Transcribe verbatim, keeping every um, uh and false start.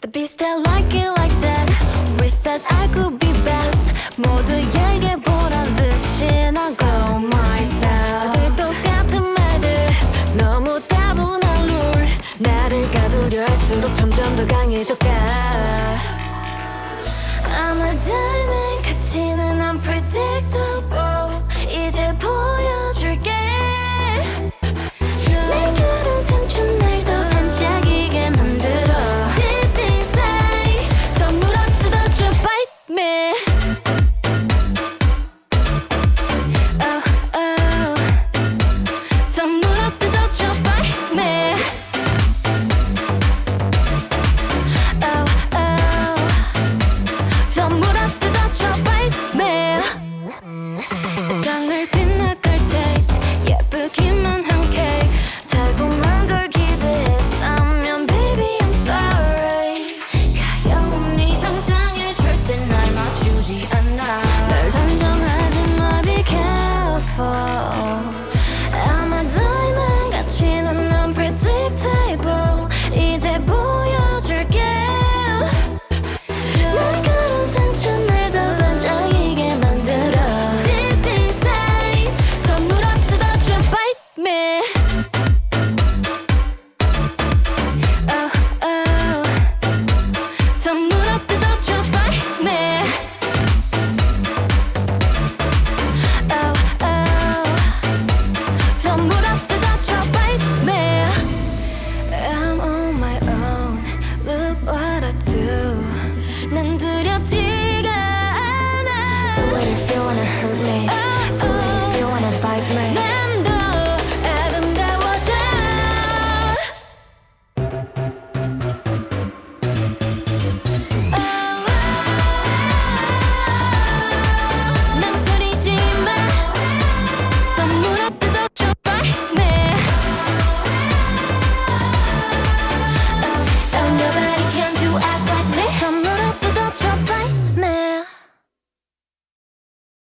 be still like it like that. Wish that I could be best. 모두에게 보란 듯이 난 go myself. 늘 똑같은 말들 너무 따분한 룰. 나를 가두려 할수록 점점 더 강해져가. I'm a diamond 가치는 unpredictable. 이제 보여줄게. 내 그런 상처 날 더 반짝이게 만들어. Deep inside 더 물어뜯어줘 bite me. Oh oh 더 물어뜯어줘 bite me. Oh oh 더 물어뜯어줘 bite me. 세상을 빛나갈 taste 예쁘기만 한 케이크. 달콤한 걸 기대했다면 baby I'm sorry. 가여운 네 상상에 절대 날 맞추지 않아. 널 단정하지 마 be careful. I'm a diamond 같이 넌 unpredictable. 이제 보여줄게. 난 그런 상처 날 더 반짝이게 만들어. Deep inside 더 물어뜯어줘 bite me. Oh oh 더 물어뜯어줘 bite me. Oh oh 더 물어뜯어줘 bite me. I'm on my own. Look what I do. 난 두렵지